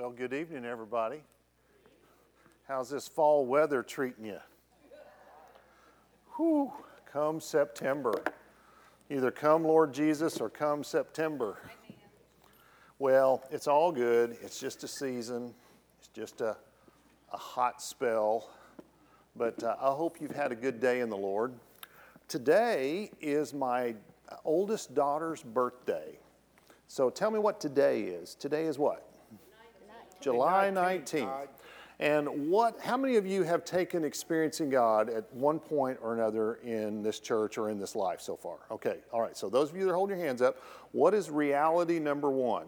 Well, good evening, everybody. How's this fall weather treating you? Whew, come September. Either come Lord Jesus or come September. Well, it's all good. It's just a season. It's just a hot spell. But I hope you've had a good day in the Lord. Today is my oldest daughter's birthday. So tell me what today is. Today is what? July 19th. And how many of you have taken experiencing God at one point or another in this church or in this life so far? Okay, all right. So those of you that hold your hands up, what is reality number one?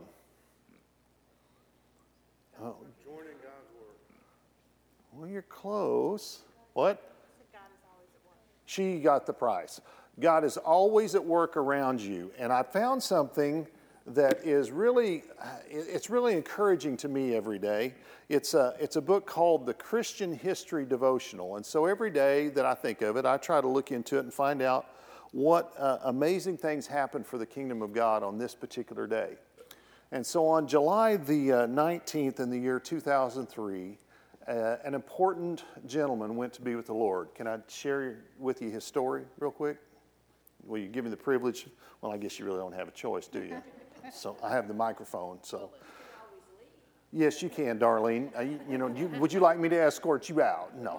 Oh. Joining God's Word. Well, you're close. What? God is always at work. She got the prize. God is always at work around you. And I found something that is really encouraging to me every day. It's a book called The Christian History Devotional. And so every day that I think of it, I try to look into it and find out what amazing things happen for the kingdom of God on this particular day. And so on July the 19th in the year 2003, an important gentleman went to be with the Lord. Can I share with you his story real quick? Will you give me the privilege? Well, I guess you really don't have a choice, do you? So I have the microphone. So yes, you can, Darlene. Would you like me to escort you out? No.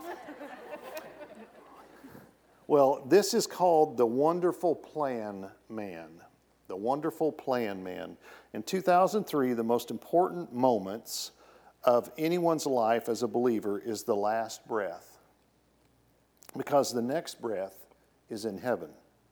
Well, this is called The Wonderful Plan Man. The Wonderful Plan Man. In 2003, the most important moments of anyone's life as a believer is the last breath, because the next breath is in heaven.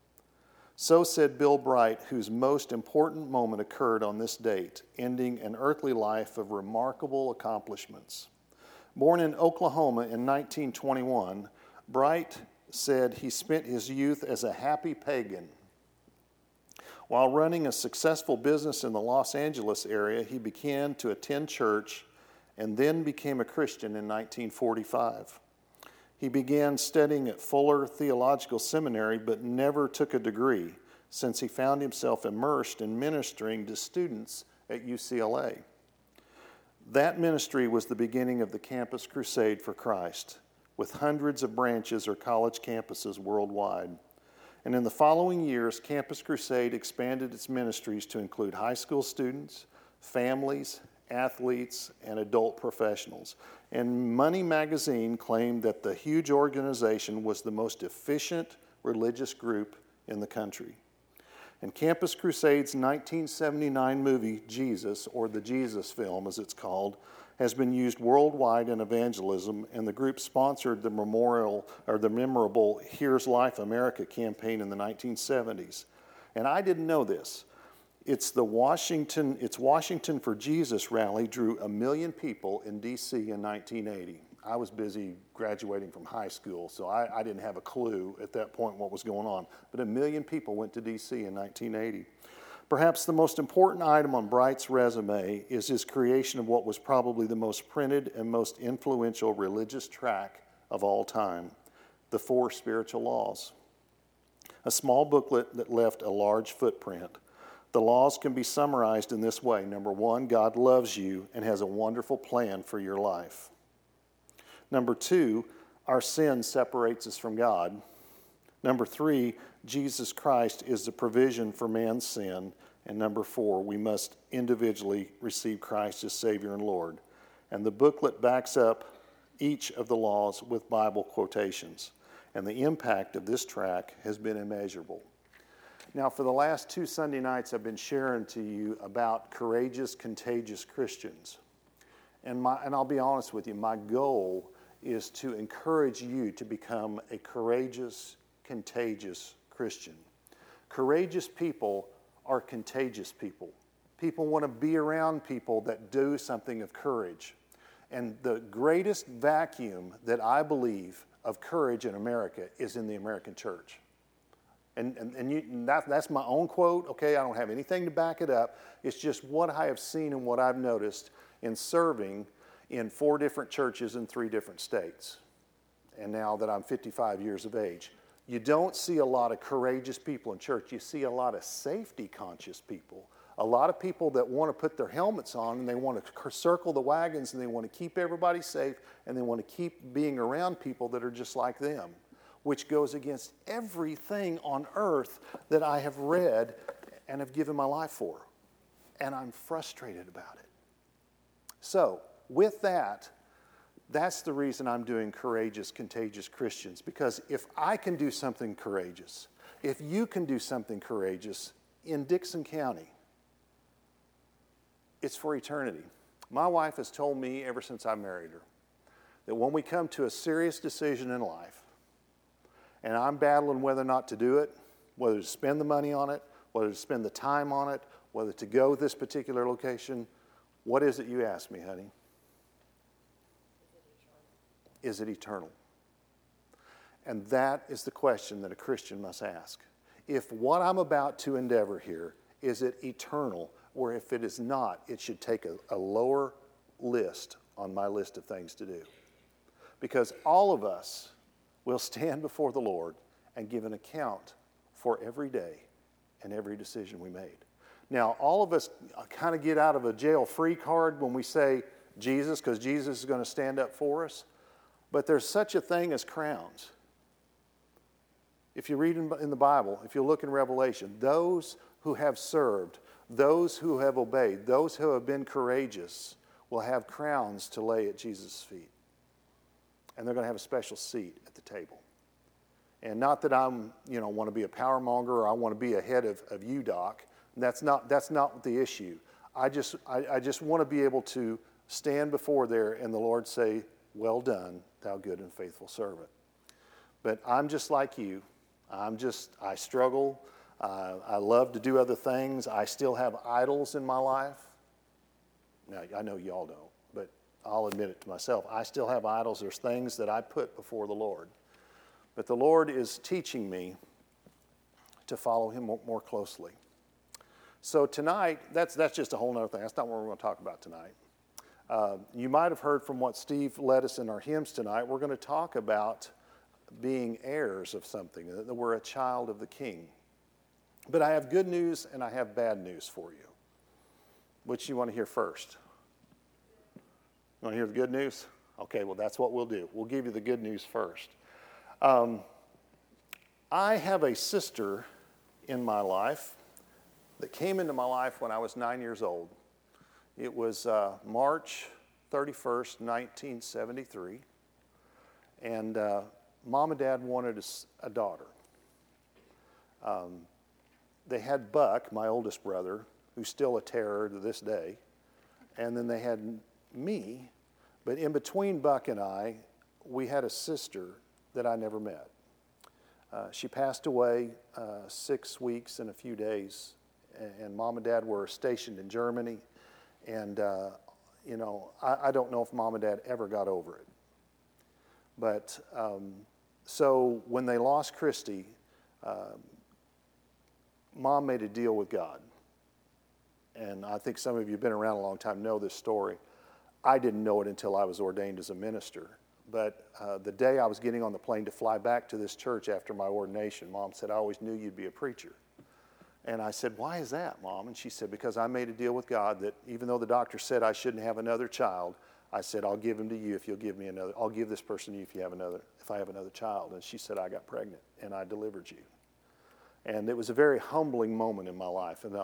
So said Bill Bright, whose most important moment occurred on this date, ending an earthly life of remarkable accomplishments. Born in Oklahoma in 1921, Bright said he spent his youth as a happy pagan. While running a successful business in the Los Angeles area, he began to attend church and then became a Christian in 1945. He began studying at Fuller Theological Seminary, but never took a degree, since he found himself immersed in ministering to students at UCLA. That ministry was the beginning of the Campus Crusade for Christ, with hundreds of branches or college campuses worldwide. And in the following years, Campus Crusade expanded its ministries to include high school students, families, athletes, and adult professionals. And Money Magazine claimed that the huge organization was the most efficient religious group in the country. And Campus Crusade's 1979 movie, Jesus, or the Jesus film as it's called, has been used worldwide in evangelism, and the group sponsored the memorable Here's Life America campaign in the 1970s. And I didn't know this. It's Washington for Jesus rally drew 1 million people in D.C. in 1980. I was busy graduating from high school, so I didn't have a clue at that point what was going on. But 1 million people went to D.C. in 1980. Perhaps the most important item on Bright's resume is his creation of what was probably the most printed and most influential religious tract of all time, The Four Spiritual Laws. A small booklet that left a large footprint. The laws can be summarized in this way. Number one, God loves you and has a wonderful plan for your life. Number two, our sin separates us from God. Number three, Jesus Christ is the provision for man's sin. And number four, we must individually receive Christ as Savior and Lord. And the booklet backs up each of the laws with Bible quotations. And the impact of this tract has been immeasurable. Now, for the last 2 Sunday nights, I've been sharing to you about courageous, contagious Christians. And I'll be honest with you, my goal is to encourage you to become a courageous, contagious Christian. Courageous people are contagious people. People want to be around people that do something of courage. And the greatest vacuum that I believe of courage in America is in the American church. And that's my own quote, okay? I don't have anything to back it up. It's just what I have seen and what I've noticed in serving in 4 different churches in 3 different states. And now that I'm 55 years of age. You don't see a lot of courageous people in church. You see a lot of safety-conscious people, a lot of people that want to put their helmets on and they want to circle the wagons and they want to keep everybody safe and they want to keep being around people that are just like them, which goes against everything on earth that I have read and have given my life for. And I'm frustrated about it. So, with that, that's the reason I'm doing Courageous, Contagious Christians. Because if I can do something courageous, if you can do something courageous in Dickson County, it's for eternity. My wife has told me ever since I married her that when we come to a serious decision in life, and I'm battling whether or not to do it, whether to spend the money on it, whether to spend the time on it, whether to go this particular location, what is it you ask me, honey? Is it eternal? And that is the question that a Christian must ask. If what I'm about to endeavor here, is it eternal? Or if it is not, it should take a lower list on my list of things to do. Because all of us will stand before the Lord and give an account for every day and every decision we made. Now, all of us kind of get out of a jail-free card when we say Jesus, because Jesus is going to stand up for us. But there's such a thing as crowns. If you read in the Bible, if you look in Revelation, those who have served, those who have obeyed, those who have been courageous will have crowns to lay at Jesus' feet. And they're going to have a special seat at the table. And not that I'm, want to be a power monger or I want to be ahead of you, Doc. That's not the issue. I just want to be able to stand before there and the Lord say, "Well done, thou good and faithful servant." But I'm just like you. I struggle. I love to do other things. I still have idols in my life. Now, I know y'all don't, but I'll admit it to myself. I still have idols. There's things that I put before the Lord. But the Lord is teaching me to follow Him more closely. So tonight, that's just a whole other thing. That's not what we're going to talk about tonight. You might have heard from what Steve led us in our hymns tonight. We're going to talk about being heirs of something, that we're a child of the King. But I have good news and I have bad news for you. Which you want to hear first? You want to hear the good news? Okay, well, that's what we'll do. We'll give you the good news first. I have a sister in my life that came into my life when I was 9 years old. It was March 31st, 1973. And Mom and Dad wanted a daughter. They had Buck, my oldest brother, who's still a terror to this day. And then they had me. But in between Buck and I, we had a sister that I never met. She passed away 6 weeks and a few days. And Mom and Dad were stationed in Germany. And, I don't know if Mom and Dad ever got over it. But so when they lost Christy, Mom made a deal with God. And I think some of you have been around a long time know this story. I didn't know it until I was ordained as a minister. But the day I was getting on the plane to fly back to this church after my ordination, Mom said, "I always knew you'd be a preacher." And I said, "Why is that, Mom?" And she said, "Because I made a deal with God that even though the doctor said I shouldn't have another child, I said, I'll give him to you if you'll give me another. I'll give this person to you if I have another child." And she said, "I got pregnant and I delivered you." And it was a very humbling moment in my life. And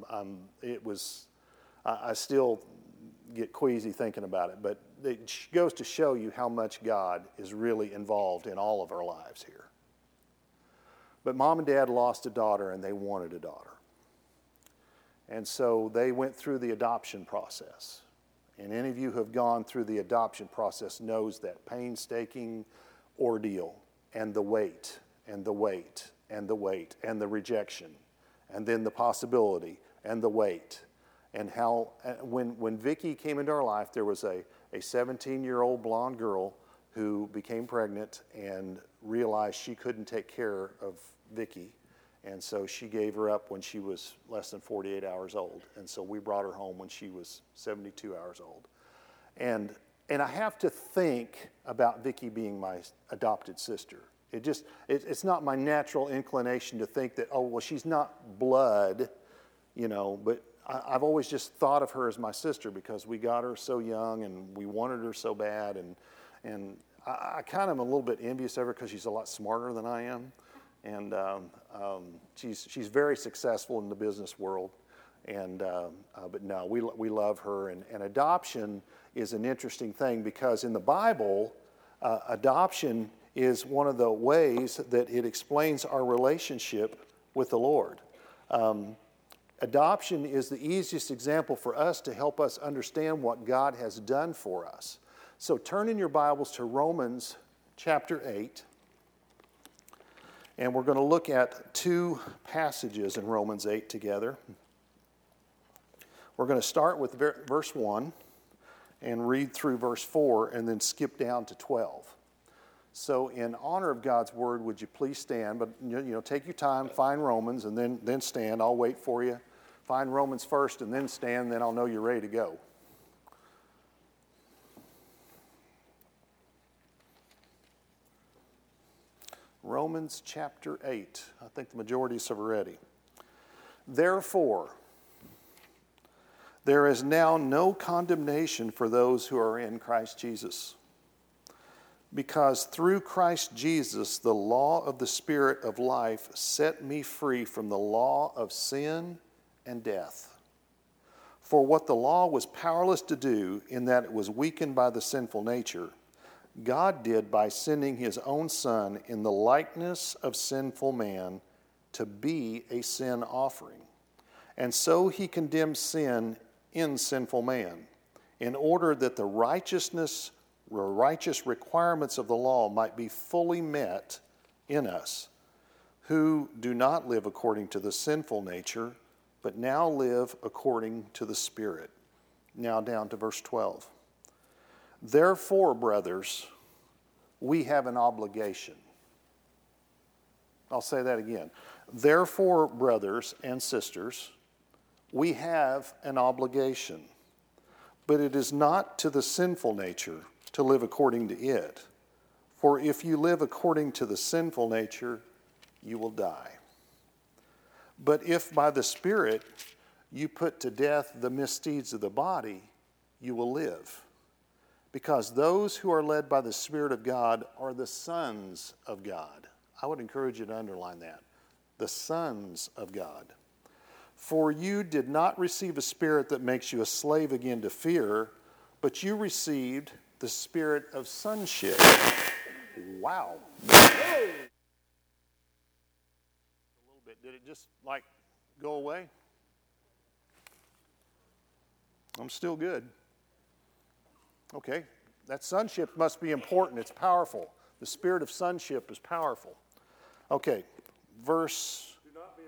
I still get queasy thinking about it. But it goes to show you how much God is really involved in all of our lives here. But Mom and Dad lost a daughter and they wanted a daughter. And so they went through the adoption process. And any of you who have gone through the adoption process knows that painstaking ordeal and the wait and the wait and the wait and the rejection and then the possibility and the wait. And how when Vicki came into our life, there was a 17-year-old blonde girl who became pregnant and realized she couldn't take care of Vicki. And so she gave her up when she was less than 48 hours old. And so we brought her home when she was 72 hours old. And I have to think about Vicki being my adopted sister. It's not my natural inclination to think that, oh, well, she's not blood, but I've always just thought of her as my sister because we got her so young and we wanted her so bad. And I kind of am a little bit envious of her because she's a lot smarter than I am. And she's very successful in the business world. But no, we love her. And adoption is an interesting thing because in the Bible, adoption is one of the ways that it explains our relationship with the Lord. Adoption is the easiest example for us to help us understand what God has done for us. So turn in your Bibles to Romans chapter 8. And we're going to look at two passages in Romans 8 together. We're going to start with verse 1 and read through verse 4 and then skip down to 12. So in honor of God's word, would you please stand? But take your time, find Romans, and then stand. I'll wait for you. Find Romans first and then stand, then I'll know you're ready to go. Romans chapter 8. I think the majority of us are ready. Therefore, there is now no condemnation for those who are in Christ Jesus. Because through Christ Jesus, the law of the Spirit of life set me free from the law of sin and death. For what the law was powerless to do, in that it was weakened by the sinful nature, God did by sending his own Son in the likeness of sinful man to be a sin offering. And so he condemned sin in sinful man, in order that the righteous requirements of the law might be fully met in us, who do not live according to the sinful nature, but now live according to the Spirit. Now down to verse 12. Therefore, brothers, we have an obligation. I'll say that again. Therefore, brothers and sisters, we have an obligation. But it is not to the sinful nature to live according to it. For if you live according to the sinful nature, you will die. But if by the Spirit you put to death the misdeeds of the body, you will live. Because those who are led by the Spirit of God are the sons of God. I would encourage you to underline that. The sons of God. For you did not receive a spirit that makes you a slave again to fear, but you received the spirit of sonship. Wow. A little bit. Did it just go away? I'm still good. Okay. That sonship must be important. It's powerful. The spirit of sonship is powerful. Okay. Verse. Do not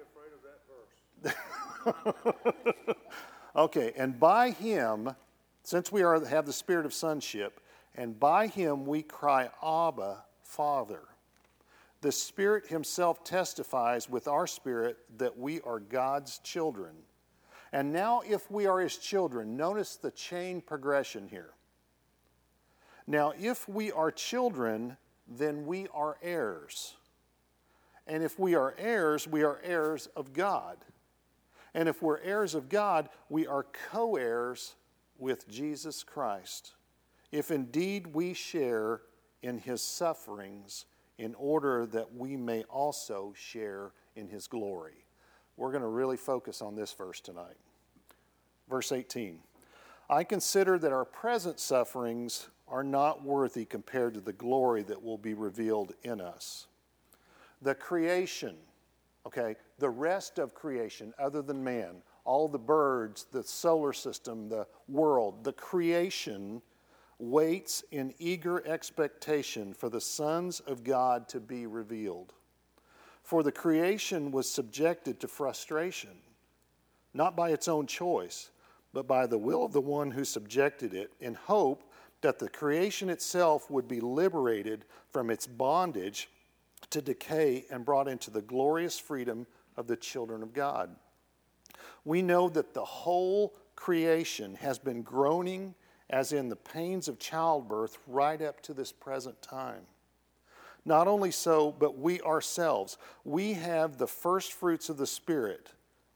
be afraid of that verse. Okay. And by him, since we have the spirit of sonship, and by him we cry, Abba, Father. The Spirit himself testifies with our spirit that we are God's children. And now if we are his children, notice the chain progression here. Now if we are children, then we are heirs. And if we are heirs of God. And if we're heirs of God, we are co-heirs with Jesus Christ, if indeed we share in his sufferings, in order that we may also share in his glory. We're going to really focus on this verse tonight. Verse 18. I consider that our present sufferings are not worthy compared to the glory that will be revealed in us. The creation, the rest of creation other than man, all the birds, the solar system, the world, the creation waits in eager expectation for the sons of God to be revealed. For the creation was subjected to frustration, not by its own choice, but by the will of the one who subjected it, in hope that the creation itself would be liberated from its bondage to decay and brought into the glorious freedom of the children of God. We know that the whole creation has been groaning as in the pains of childbirth right up to this present time. Not only so, but we ourselves, we have the first fruits of the Spirit,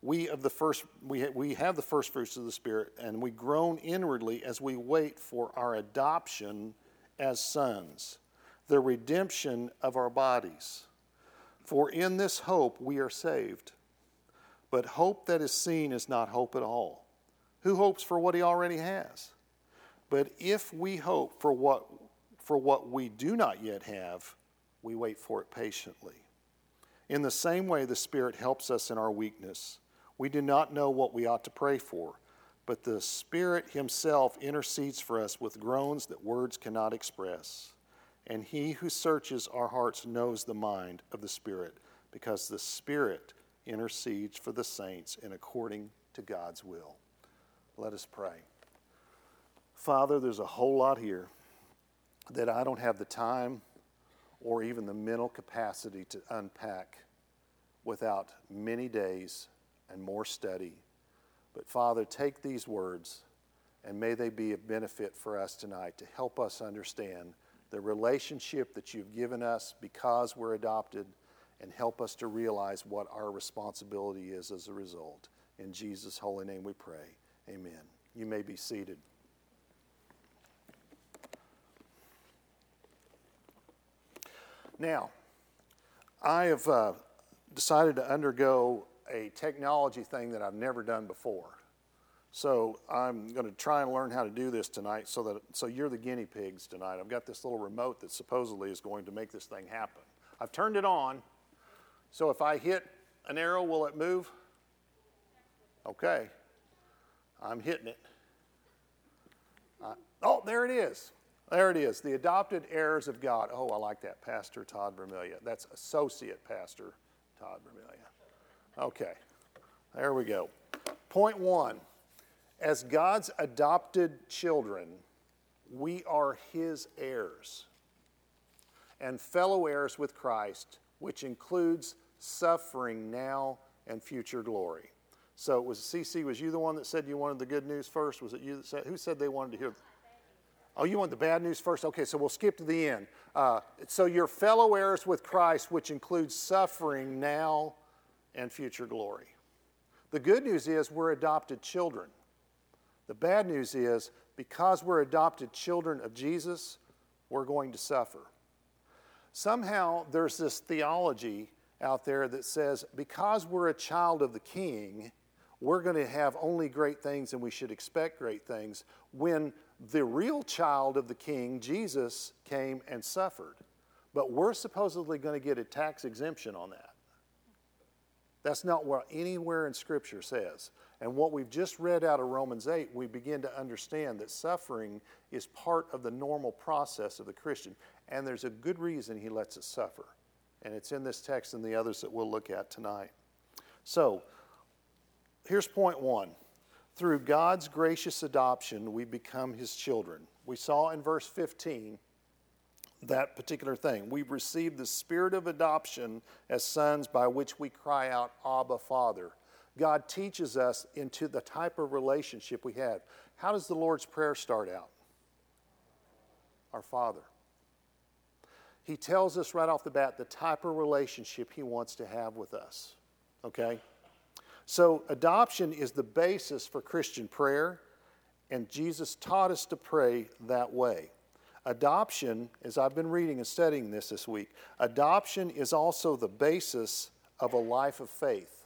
we have the first fruits of the Spirit, and we groan inwardly as we wait for our adoption as sons, the redemption of our bodies. For in this hope we are saved. But hope that is seen is not hope at all. Who hopes for what he already has? But if we hope for what we do not yet have, we wait for it patiently. In the same way, the Spirit helps us in our weakness. We do not know what we ought to pray for, but the Spirit himself intercedes for us with groans that words cannot express. And he who searches our hearts knows the mind of the Spirit, because the Spirit intercedes for the saints in according to God's will. Let us pray. Father, there's a whole lot here that I don't have the time or even the mental capacity to unpack without many days and more study. But Father, take these words and may they be a benefit for us tonight to help us understand the relationship that you've given us because we're adopted, and help us to realize what our responsibility is as a result. In Jesus' holy name we pray. Amen. You may be seated. Now, I have decided to undergo a technology thing that I've never done before. So I'm going to try and learn how to do this tonight so you're the guinea pigs tonight. I've got this little remote that supposedly is going to make this thing happen. I've turned it on, so if I hit an arrow, will it move? Okay. I'm hitting it. Oh, there it is. There it is. The adopted heirs of God. Oh, I like that. Pastor Todd Vermilia. That's Associate Pastor Todd Vermilia. Okay. There we go. Point 1. As God's adopted children, we are his heirs and fellow heirs with Christ, which includes suffering now and future glory. So CC, was you the one that said you wanted the good news first? Was it you that said, who said they wanted to hear? Oh, you want the bad news first? Okay, so we'll skip to the end. So you're fellow heirs with Christ, which includes suffering now and future glory. The good news is we're adopted children. The bad news is because we're adopted children of Jesus, we're going to suffer. Somehow there's this theology out there that says because we're a child of the King, we're going to have only great things and we should expect great things, when the real child of the King, Jesus, came and suffered. But we're supposedly going to get a tax exemption on that. That's not what anywhere in Scripture says. And what we've just read out of Romans 8, we begin to understand that suffering is part of the normal process of the Christian. And there's a good reason he lets us suffer. And it's in this text and the others that we'll look at tonight. So, here's point 1. Through God's gracious adoption, we become his children. We saw in verse 15 that particular thing. We've received the spirit of adoption as sons by which we cry out, Abba, Father. God teaches us into the type of relationship we have. How does the Lord's Prayer start out? Our Father. He tells us right off the bat the type of relationship he wants to have with us. Okay? So adoption is the basis for Christian prayer, and Jesus taught us to pray that way. Adoption, as I've been reading and studying this week, adoption is also the basis of a life of faith.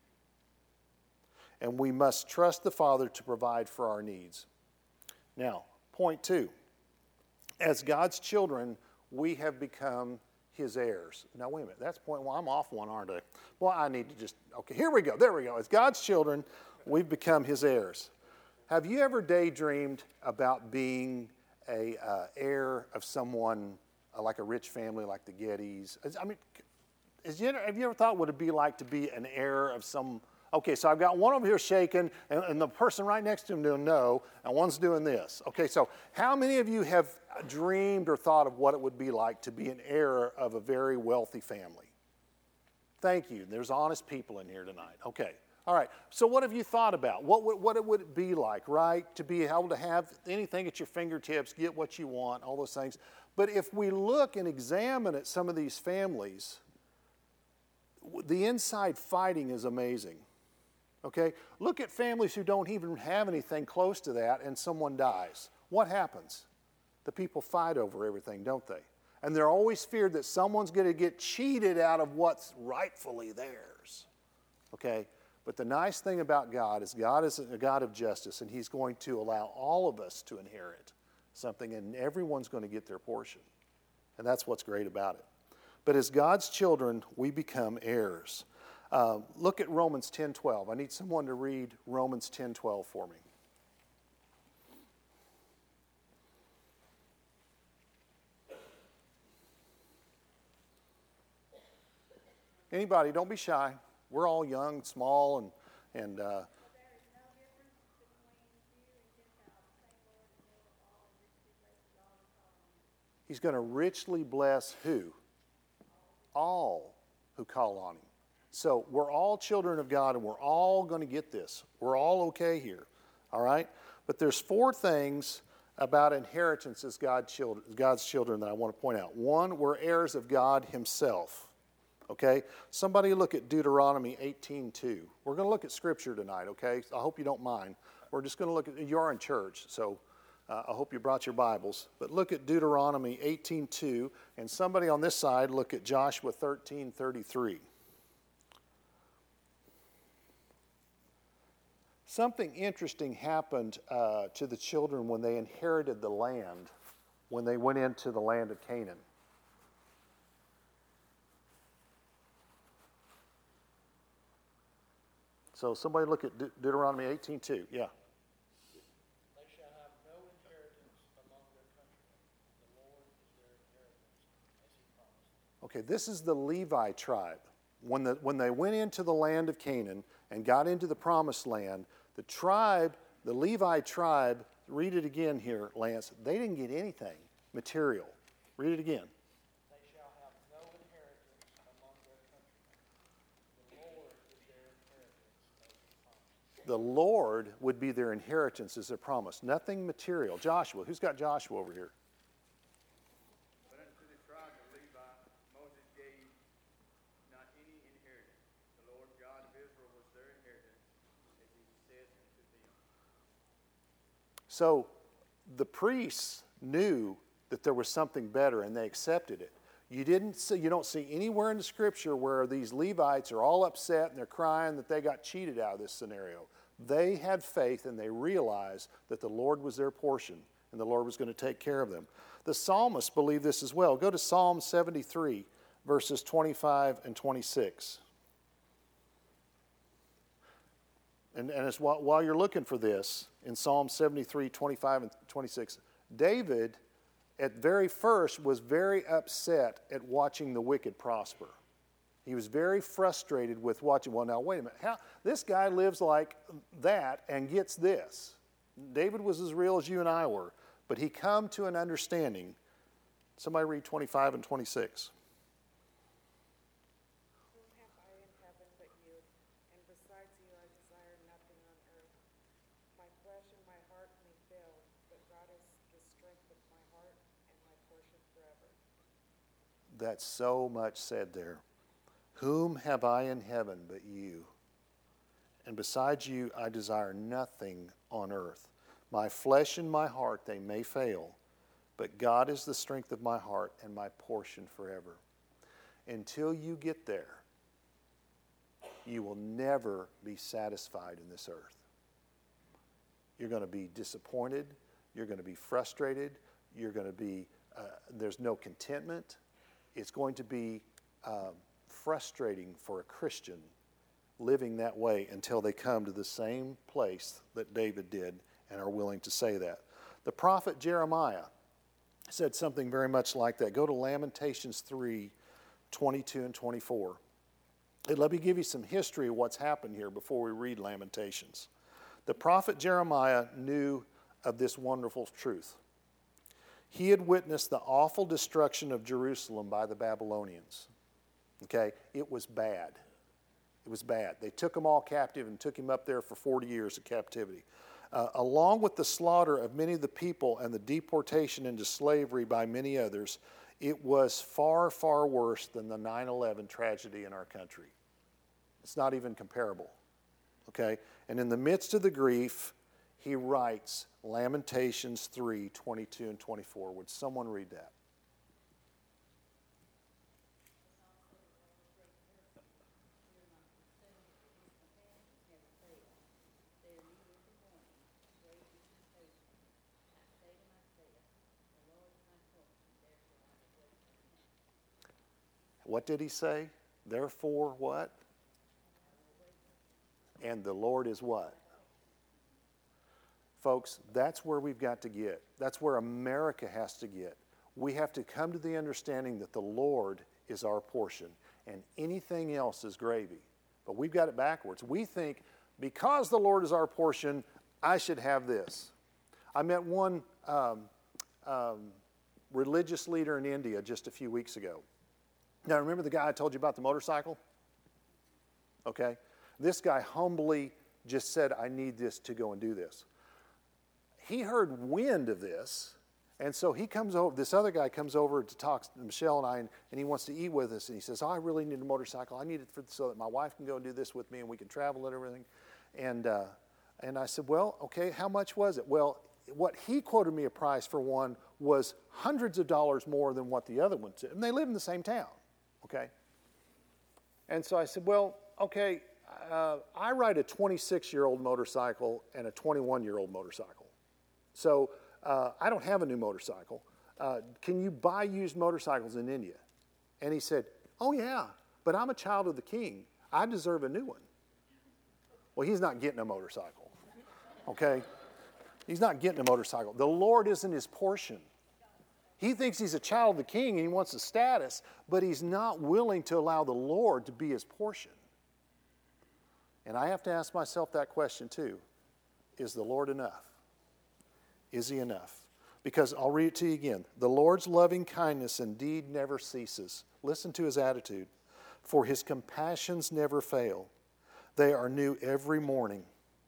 And we must trust the Father to provide for our needs. Now, point 2. As God's children, we have become his heirs. Now, wait a minute. That's point 1. I'm off one, aren't I? Well, I need to okay, here we go. There we go. As God's children, we've become his heirs. Have you ever daydreamed about being a heir of someone like a rich family like the Gettys? I mean, have you ever thought what it'd be like to be an heir of some? Okay, so I've got one over here shaking, and the person right next to him doing no, and one's doing this. Okay, so how many of you have dreamed or thought of what it would be like to be an heir of a very wealthy family? Thank you. There's honest people in here tonight. Okay, all right. So what have you thought about? What would it be like, right, to be able to have anything at your fingertips, get what you want, all those things? But if we look and examine at some of these families, the inside fighting is amazing. Okay? Look at families who don't even have anything close to that and someone dies. What happens? The people fight over everything, don't they? And they're always feared that someone's going to get cheated out of what's rightfully theirs. Okay? But the nice thing about God is a God of justice, and He's going to allow all of us to inherit something, and everyone's going to get their portion. And that's what's great about it. But as God's children, we become heirs. Look at Romans 10:12. I need someone to read Romans 10:12 for me. Anybody, don't be shy. We're all young, small, and He's going to richly bless who? All who call on Him. So we're all children of God, and we're all going to get this. We're all okay here, all right? But there's 4 things about inheritance as God's children that I want to point out. 1, we're heirs of God Himself, okay? Somebody look at Deuteronomy 18:2. We're going to look at Scripture tonight, okay? I hope you don't mind. We're just going to look at, you're in church, so I hope you brought your Bibles. But look at Deuteronomy 18:2, and somebody on this side look at Joshua 13:33. Something interesting happened to the children when they inherited the land, when they went into the land of Canaan. So somebody look at Deuteronomy 18:2. Yeah. They shall have no inheritance among their countrymen. The Lord is their inheritance, as He promised. Okay, this is the Levi tribe. When they went into the land of Canaan and got into the promised land, the Levi tribe, read it again here, Lance, they didn't get anything material. Read it again. They shall have no inheritance among their countrymen. The Lord is their inheritance, as He promised. The Lord would be their inheritance as their promise. Nothing material. Joshua, who's got Joshua over here? But unto the tribe of Levi, Moses gave not any inheritance. The Lord God of Israel was their inheritance, as He said unto them. So the priests knew that there was something better, and they accepted it. You don't see anywhere in the Scripture where these Levites are all upset and they're crying that they got cheated out of this scenario. They had faith, and they realized that the Lord was their portion, and the Lord was going to take care of them. The psalmists believe this as well. Go to Psalm 73, verses 25 and 26. And as while you're looking for this, in Psalm 73, 25 and 26, David, at very first, was very upset at watching the wicked prosper. He was very frustrated with watching, well, now, wait a minute. This guy lives like that and gets this. David was as real as you and I were, but he come to an understanding. Somebody read 25 and 26. Whom have I in heaven but you? And besides you I desire nothing on earth. My flesh and my heart may fail, but God is the strength of my heart and my portion forever. That's so much said there. Whom have I in heaven but you? And besides you I desire nothing on earth. My flesh and my heart, they may fail, but God is the strength of my heart and my portion forever. Until you get there, you will never be satisfied in this earth. You're going to be disappointed. You're going to be frustrated. You're going to be, there's no contentment. It's going to be frustrating for a Christian living that way until they come to the same place that David did and are willing to say that. The prophet Jeremiah said something very much like that. Go to Lamentations 3, 22 and 24. And let me give you some history of what's happened here before we read Lamentations. The prophet Jeremiah knew of this wonderful truth. He had witnessed the awful destruction of Jerusalem by the Babylonians. Okay, it was bad. It was bad. They took them all captive and took him up there for 40 years of captivity. Along with the slaughter of many of the people and the deportation into slavery by many others, it was far, far worse than the 9/11 tragedy in our country. It's not even comparable. Okay? And in the midst of the grief, he writes Lamentations 3, 22 and 24. Would someone read that? What did he say? Therefore what? And the Lord is what? Folks, that's where we've got to get. That's where America has to get. We have to come to the understanding that the Lord is our portion and anything else is gravy. But we've got it backwards. We think because the Lord is our portion, I should have this. I met one religious leader in India just a few weeks ago. Now, remember the guy I told you about the motorcycle? Okay. This guy humbly just said, I need this to go and do this. He heard wind of this, and so he comes over, this other guy comes over to talk to Michelle and I, and he wants to eat with us, and he says, I really need a motorcycle. I need it so that my wife can go and do this with me, and we can travel and everything. And I said, well, okay, how much was it? Well, what he quoted me a price for one was hundreds of dollars more than what the other one said. And they live in the same town, okay? And so I said, well, okay, I ride a 26-year-old motorcycle and a 21-year-old motorcycle. So I don't have a new motorcycle. Can you buy used motorcycles in India? And he said, oh, yeah, but I'm a child of the king. I deserve a new one. Well, he's not getting a motorcycle, okay? He's not getting a motorcycle. The Lord isn't his portion. He thinks he's a child of the king and he wants a status, but he's not willing to allow the Lord to be his portion. And I have to ask myself that question too. Is the Lord enough? Is he enough? Because I'll read it to you again. The Lord's loving kindness indeed never ceases. Listen to his attitude. For his compassions never fail. They are new every morning.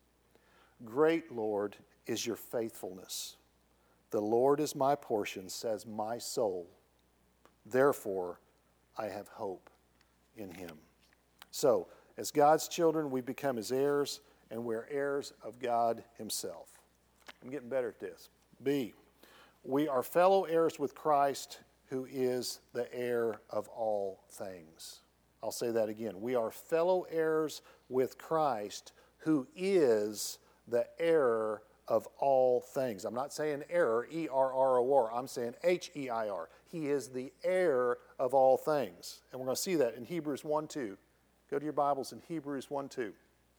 Great, Lord, is your faithfulness. The Lord is my portion, says my soul. Therefore, I have hope in him. So, as God's children, we become his heirs, and we're heirs of God himself. I'm getting better at this. B, we are fellow heirs with Christ, who is the heir of all things. I'll say that again. We are fellow heirs with Christ, who is the heir of all things. I'm not saying error, E-R-R-O-R. I'm saying H-E-I-R. He is the heir of all things. And we're going to see that in Hebrews 1:2. Go to your Bibles in Hebrews 1:2.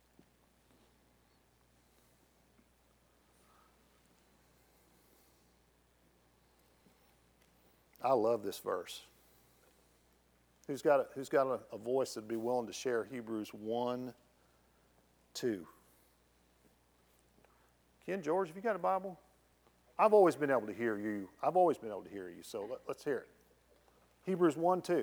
I love this verse. Who's got a voice that'd be willing to share Hebrews 1:2? Ken, George, have you got a Bible? I've always been able to hear you. So let's hear it. Hebrews 1:2.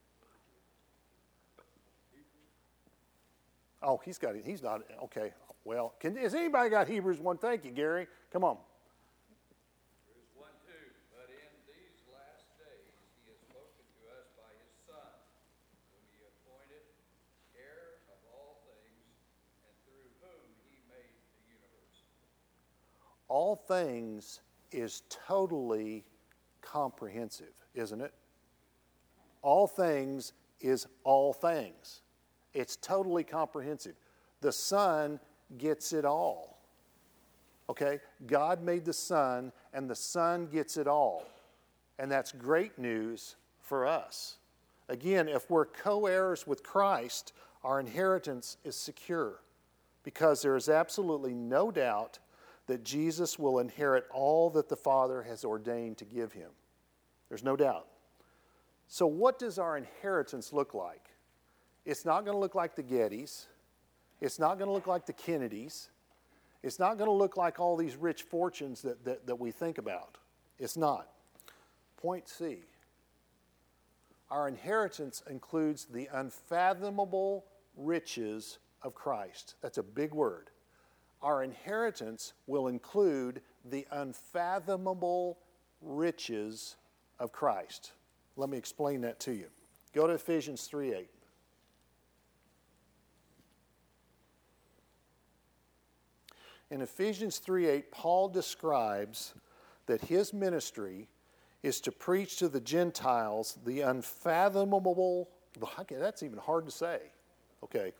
Oh, he's got it. He's not. Okay. Well, has anybody got Hebrews 1? Thank you, Gary. Come on. Hebrews 1:2. But in these last days he has spoken to us by his Son, whom he appointed heir of all things, and through whom he made the universe. All things is totally comprehensive, isn't it? All things is all things. It's totally comprehensive. The Son gets it all. Okay? God made the Son, and the Son gets it all. And that's great news for us. Again, if we're co-heirs with Christ, our inheritance is secure because there is absolutely no doubt that Jesus will inherit all that the Father has ordained to give him. There's no doubt. So what does our inheritance look like? It's not going to look like the Gettys. It's not going to look like the Kennedys. It's not going to look like all these rich fortunes that we think about. It's not. Point C. Our inheritance includes the unfathomable riches of Christ. That's a big word. Our inheritance will include the unfathomable riches of Christ. Let me explain that to you. Go to Ephesians 3:8. In Ephesians 3:8, Paul describes that his ministry is to preach to the Gentiles the unfathomable, okay, that's even hard to say, okay.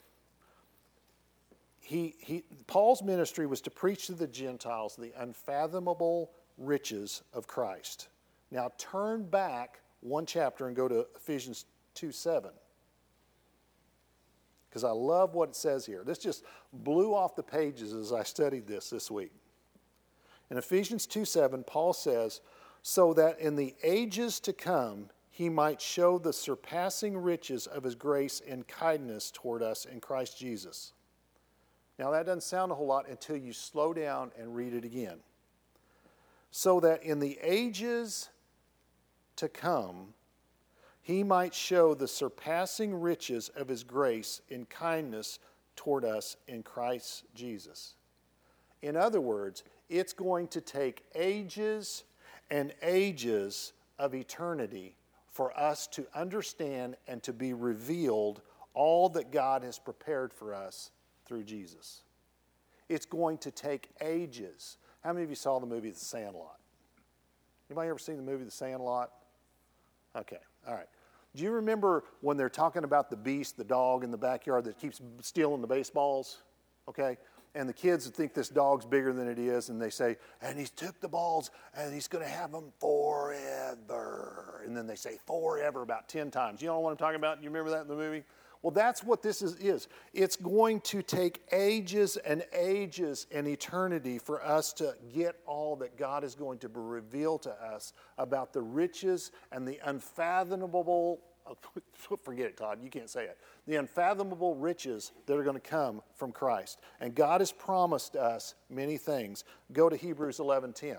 Paul's ministry was to preach to the Gentiles the unfathomable riches of Christ. Now turn back one chapter and go to Ephesians 2:7. Because I love what it says here. This just blew off the pages as I studied this week. In Ephesians 2:7, Paul says, so that in the ages to come he might show the surpassing riches of his grace and kindness toward us in Christ Jesus. Now that doesn't sound a whole lot until you slow down and read it again. So that in the ages to come he might show the surpassing riches of his grace and kindness toward us in Christ Jesus. In other words, it's going to take ages and ages of eternity for us to understand and to be revealed all that God has prepared for us through Jesus. It's going to take ages. How many of you saw the movie The Sandlot? Anybody ever seen the movie The Sandlot? Okay, all right. Do you remember when they're talking about the beast, the dog in the backyard that keeps stealing the baseballs? Okay? And the kids think this dog's bigger than it is, and they say, and he took the balls, and he's going to have them forever. And then they say forever about 10 times. You know what I'm talking about? You remember that in the movie? Well, that's what this is. It's going to take ages and ages and eternity for us to get all that God is going to reveal to us about the riches and the unfathomable, forget it, Todd, you can't say it, the unfathomable riches that are going to come from Christ. And God has promised us many things. Go to Hebrews 11:10.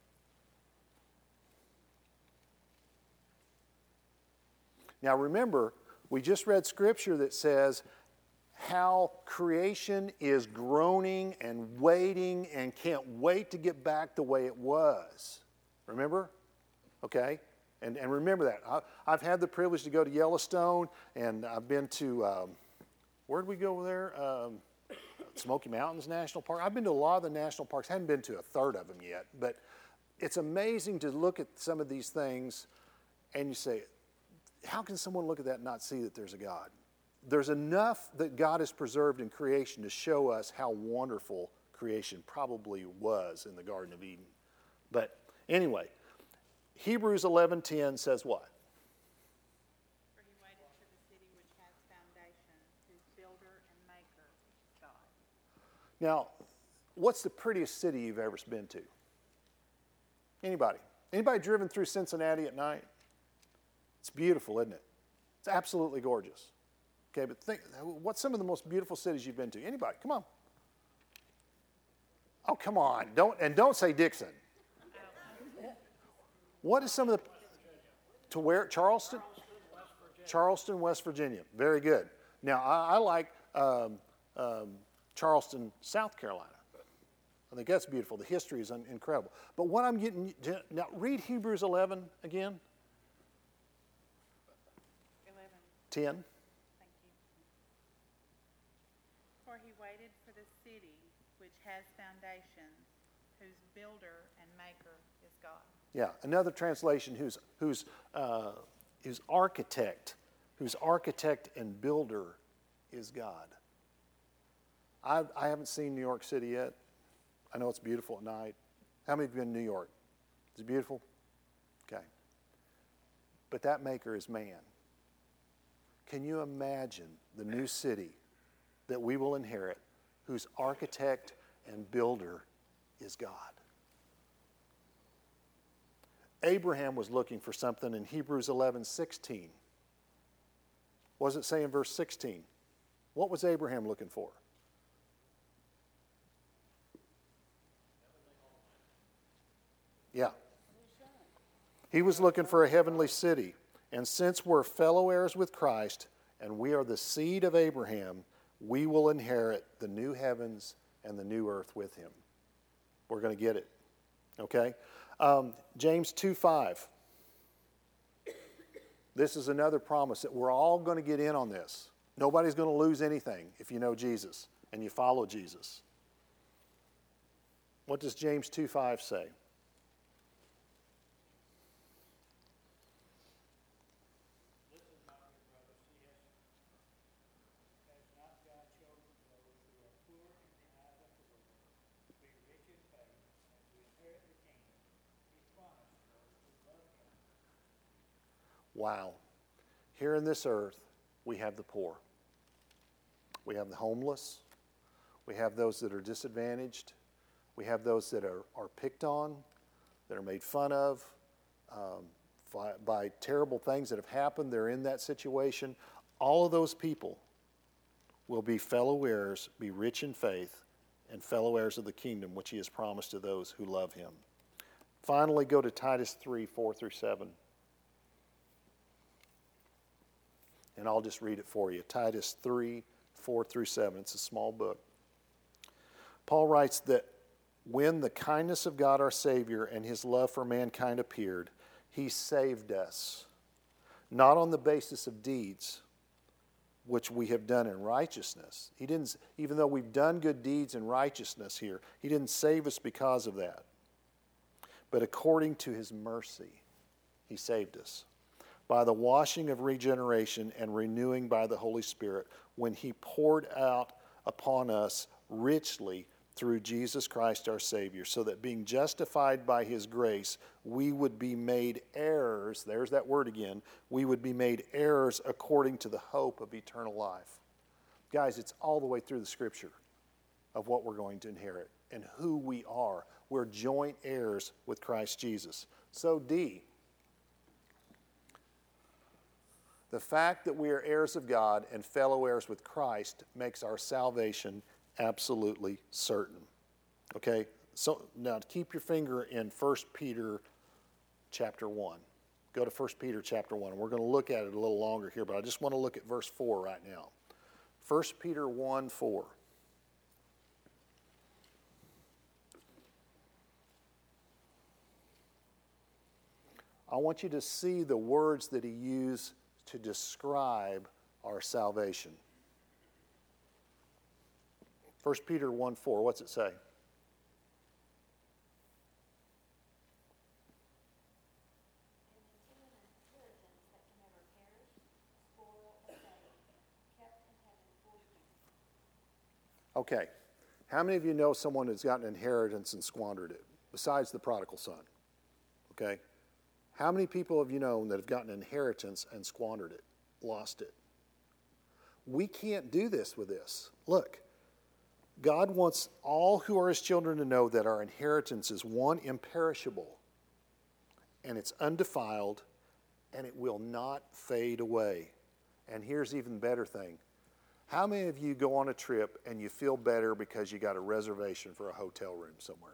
Now remember, we just read scripture that says how creation is groaning and waiting and can't wait to get back the way it was. Remember? Okay? And remember that. I've had the privilege to go to Yellowstone, and I've been to, where'd we go there? Smoky Mountains National Park. I've been to a lot of the national parks. I haven't been to a third of them yet. But it's amazing to look at some of these things and you say, how can someone look at that and not see that there's a God? There's enough that God has preserved in creation to show us how wonderful creation probably was in the Garden of Eden. But anyway, Hebrews 11:10 says what? For he waited for the city which has foundation, whose builder and maker is God. Now, what's the prettiest city you've ever been to? Anybody? Anybody driven through Cincinnati at night? It's beautiful, isn't it? It's absolutely gorgeous. Okay, but think, what's some of the most beautiful cities you've been to? Anybody? Come on. Oh, come on. Don't say Dixon. What is some of the, to where? Charleston? Charleston, West Virginia. Very good. Now, I like Charleston, South Carolina. I think that's beautiful. The history is incredible. But what I'm getting, now read Hebrews 11 again. 10. Thank you. For he waited for the city which has foundations, whose builder and maker is God. Yeah, another translation whose architect and builder is God. I haven't seen New York City yet. I know it's beautiful at night. How many of you have been in New York? Is it beautiful? Okay. But that maker is man. Can you imagine the new city that we will inherit, whose architect and builder is God? Abraham was looking for something in Hebrews 11:16. What does it say in verse 16? What was Abraham looking for? Yeah. He was looking for a heavenly city. And since we're fellow heirs with Christ and we are the seed of Abraham, we will inherit the new heavens and the new earth with him. We're going to get it. Okay? James 2:5. This is another promise that we're all going to get in on this. Nobody's going to lose anything if you know Jesus and you follow Jesus. What does James 2:5 say? Listen, my dear brothers, has not God chosen those who are poor in the eyes of the world to be rich in faith and to inherit the kingdom He promised those who love Him? Wow. Here in this earth, we have the poor. We have the homeless. We have those that are disadvantaged. We have those that are picked on, that are made fun of by terrible things that have happened. They're in that situation. All of those people will be fellow heirs, be rich in faith, and fellow heirs of the kingdom, which He has promised to those who love Him. Finally, go to Titus 3:4-7. And I'll just read it for you. Titus 3:4-7. It's a small book. Paul writes that when the kindness of God our Savior and His love for mankind appeared, He saved us, not on the basis of deeds, which we have done in righteousness. He didn't, even though we've done good deeds in righteousness here, He didn't save us because of that. But according to His mercy, He saved us by the washing of regeneration and renewing by the Holy Spirit, when He poured out upon us richly through Jesus Christ our Savior, so that being justified by His grace, we would be made heirs, there's that word again, we would be made heirs according to the hope of eternal life. Guys, it's all the way through the Scripture of what we're going to inherit and who we are. We're joint heirs with Christ Jesus. So D, the fact that we are heirs of God and fellow heirs with Christ makes our salvation absolutely certain. Okay? So now keep your finger in 1 Peter chapter 1. Go to 1 Peter chapter 1. We're going to look at it a little longer here, but I just want to look at verse 4 right now. 1 Peter 1:4. I want you to see the words that he used to describe our salvation. 1 Peter 1:4, what's it say? Okay. How many of you know someone who's got an inheritance and squandered it, besides the prodigal son? Okay. How many people have you known that have gotten an inheritance and squandered it, lost it? We can't do this with this. Look, God wants all who are His children to know that our inheritance is, one, imperishable, and it's undefiled, and it will not fade away. And here's the even better thing. How many of you go on a trip and you feel better because you got a reservation for a hotel room somewhere?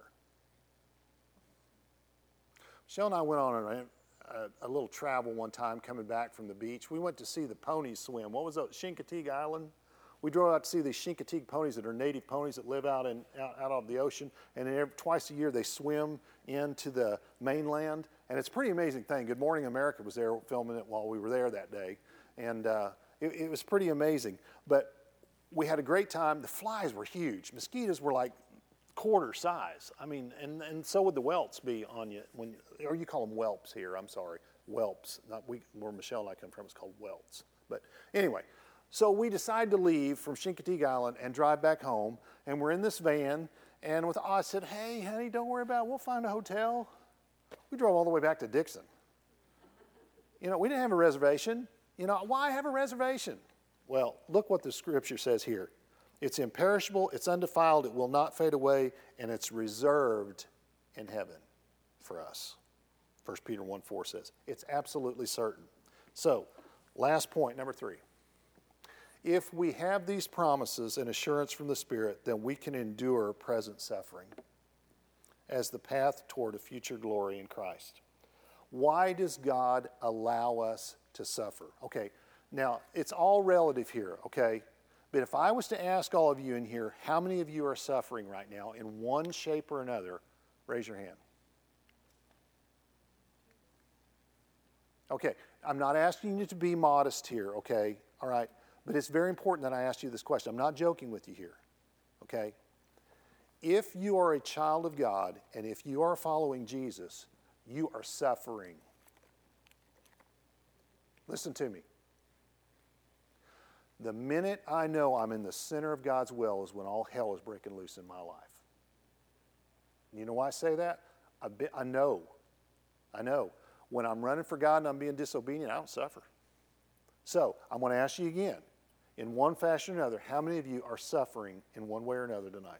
Michelle and I went on a little travel one time coming back from the beach. We went to see the ponies swim. What was that, Chincoteague Island? We drove out to see these Chincoteague ponies that are native ponies that live out of the ocean. And twice a year they swim into the mainland. And it's a pretty amazing thing. Good Morning America was there filming it while we were there that day. And it was pretty amazing. But we had a great time. The flies were huge. Mosquitoes were like quarter size. I mean, and so would the whelps be on you or you call them whelps here. I'm sorry, whelps. Not where Michelle and I come from, it's called whelps. But anyway, so we decided to leave from Chincoteague Island and drive back home. And we're in this van. And I said, "Hey, honey, don't worry about it. We'll find a hotel." We drove all the way back to Dixon. We didn't have a reservation. Why have a reservation? Well, look what the Scripture says here. It's imperishable, it's undefiled, it will not fade away, and it's reserved in heaven for us. 1 Peter 1:4 says. It's absolutely certain. So, last point, number 3. If we have these promises and assurance from the Spirit, then we can endure present suffering as the path toward a future glory in Christ. Why does God allow us to suffer? Okay, now it's all relative here, okay? But if I was to ask all of you in here, how many of you are suffering right now in one shape or another, raise your hand. Okay, I'm not asking you to be modest here, okay? All right, but it's very important that I ask you this question. I'm not joking with you here, okay? If you are a child of God and if you are following Jesus, you are suffering. Listen to me. The minute I know I'm in the center of God's will is when all hell is breaking loose in my life. You know why I say that? I know. When I'm running for God and I'm being disobedient, I don't suffer. So I'm going to ask you again, in one fashion or another, how many of you are suffering in one way or another tonight?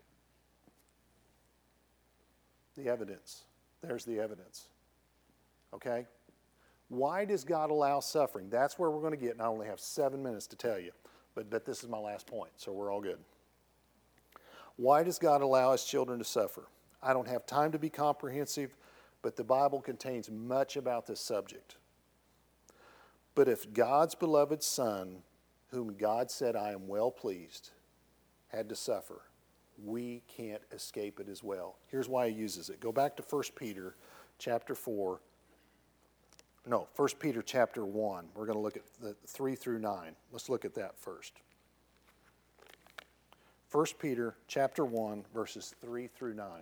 The evidence. There's the evidence. Okay? Why does God allow suffering? That's where we're going to get, and I only have 7 minutes to tell you, but this is my last point, so we're all good. Why does God allow his children to suffer? I don't have time to be comprehensive, but the Bible contains much about this subject. But if God's beloved Son, whom God said, I am well pleased, had to suffer, we can't escape it as well. Here's why he uses it. Go back to 1 Peter chapter 4. No, 1 Peter chapter 1. We're going to look at the 3 through 9. Let's look at that first. 1 Peter chapter 1, verses 3 through 9.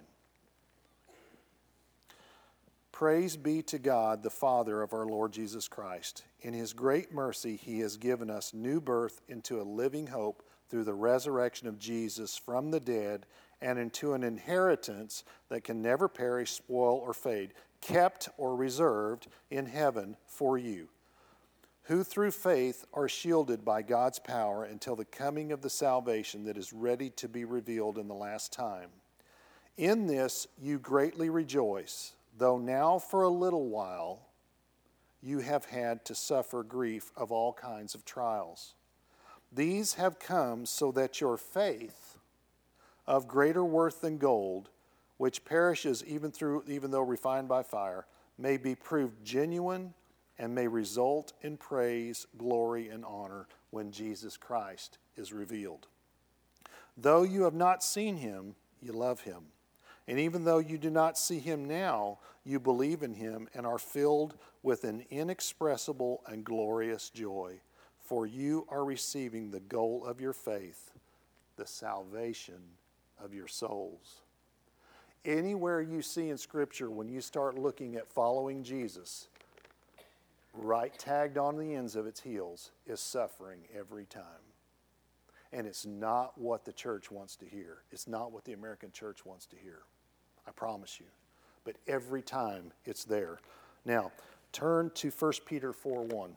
Praise be to God, the Father of our Lord Jesus Christ. In his great mercy, he has given us new birth into a living hope through the resurrection of Jesus from the dead and into an inheritance that can never perish, spoil, or fade, kept or reserved in heaven for you, who through faith are shielded by God's power until the coming of the salvation that is ready to be revealed in the last time. In this you greatly rejoice, though now for a little while you have had to suffer grief of all kinds of trials. These have come so that your faith, of greater worth than gold, which perishes even though refined by fire, may be proved genuine and may result in praise, glory, and honor when Jesus Christ is revealed. Though you have not seen him, you love him. And even though you do not see him now, you believe in him and are filled with an inexpressible and glorious joy, for you are receiving the goal of your faith, the salvation of your souls. Anywhere you see in Scripture, when you start looking at following Jesus, right tagged on the ends of its heels is suffering every time. And it's not what the church wants to hear. It's not what the American church wants to hear. I promise you. But every time it's there. Now, turn to 1 Peter 4:1.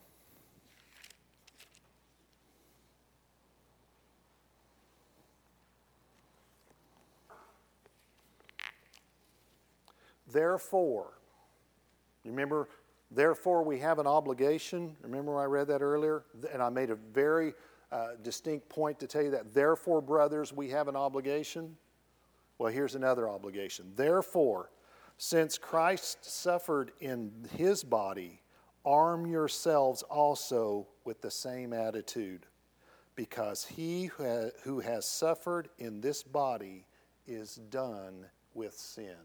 Therefore, remember, therefore we have an obligation. Remember I read that earlier? And I made a very distinct point to tell you that. Therefore, brothers, we have an obligation. Well, here's another obligation. Therefore, since Christ suffered in his body, arm yourselves also with the same attitude, because he who has suffered in this body is done with sin.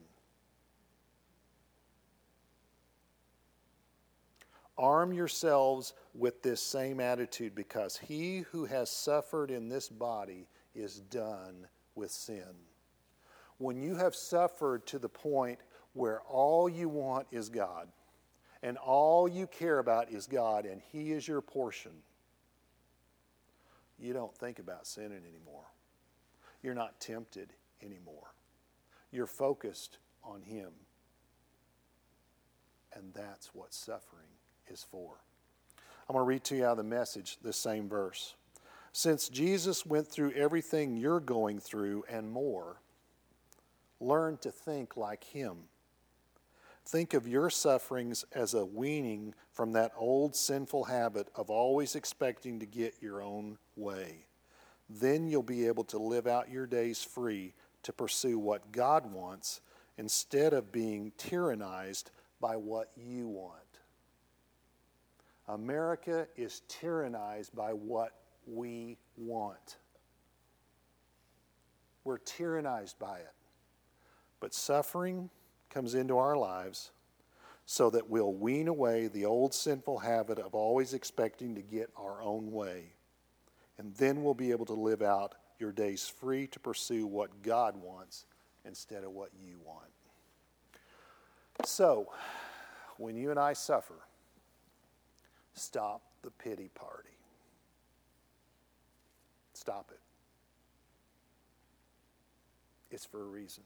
Arm yourselves with this same attitude, because he who has suffered in this body is done with sin. When you have suffered to the point where all you want is God, and all you care about is God, and he is your portion, you don't think about sinning anymore. You're not tempted anymore. You're focused on him. And that's what suffering is for. I'm going to read to you out of the Message, this same verse. Since Jesus went through everything you're going through and more, learn to think like him. Think of your sufferings as a weaning from that old sinful habit of always expecting to get your own way. Then you'll be able to live out your days free to pursue what God wants instead of being tyrannized by what you want. America is tyrannized by what we want. We're tyrannized by it. But suffering comes into our lives so that we'll wean away the old sinful habit of always expecting to get our own way. And then we'll be able to live out your days free to pursue what God wants instead of what you want. So, when you and I suffer, stop the pity party. Stop it. It's for a reason.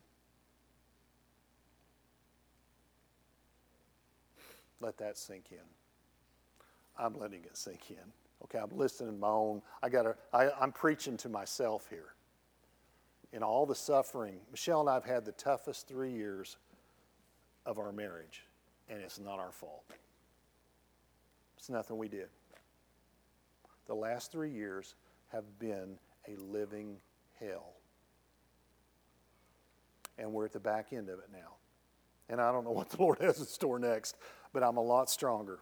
Let that sink in. I'm letting it sink in. Okay, I'm listening to my own. I'm preaching to myself here. In all the suffering, Michelle and I have had the toughest 3 years of our marriage, and it's not our fault. It's nothing we did. The last 3 years have been a living hell. And we're at the back end of it now. And I don't know what the Lord has in store next, but I'm a lot stronger.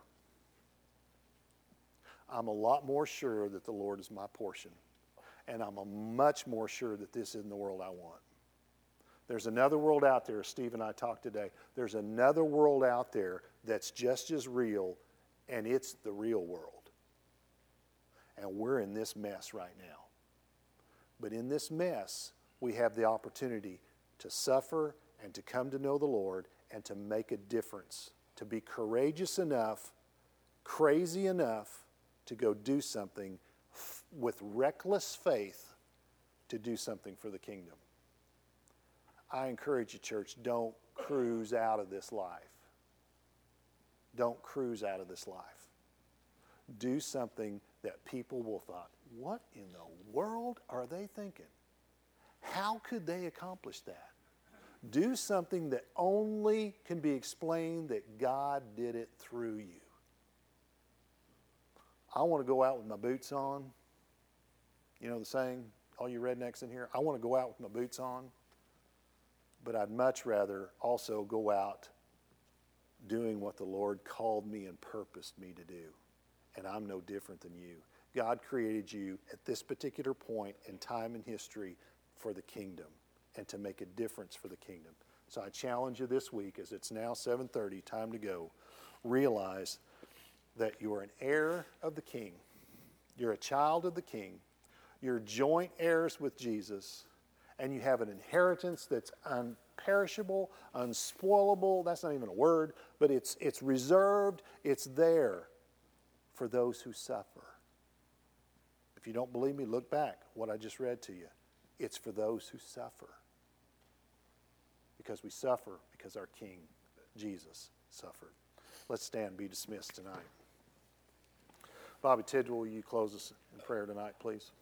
I'm a lot more sure that the Lord is my portion. And I'm much more sure that this isn't the world I want. There's another world out there, Steve and I talked today. There's another world out there that's just as real, and it's the real world. And we're in this mess right now. But in this mess, we have the opportunity to suffer and to come to know the Lord and to make a difference, to be courageous enough, crazy enough to go do something with reckless faith to do something for the kingdom. I encourage you, church, don't cruise out of this life. Don't cruise out of this life. Do something that people will thought, what in the world are they thinking? How could they accomplish that? Do something that only can be explained that God did it through you. I want to go out with my boots on. You know the saying, all you rednecks in here? I want to go out with my boots on, but I'd much rather also go out doing what the Lord called me and purposed me to do. And I'm no different than you. God created you at this particular point in time and history for the kingdom and to make a difference for the kingdom. So I challenge you this week, as it's now 7:30, time to go, realize that you are an heir of the King. You're a child of the King. You're joint heirs with Jesus. And you have an inheritance that's unperishable, unspoilable. That's not even a word, but it's reserved. It's there for those who suffer. If you don't believe me, look back what I just read to you. It's for those who suffer. Because we suffer because our King, Jesus, suffered. Let's stand and be dismissed tonight. Bobby Tidwell, will you close us in prayer tonight, please?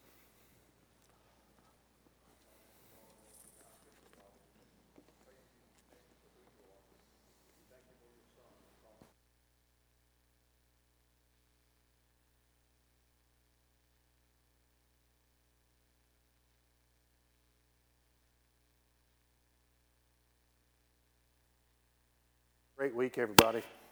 Great week, everybody.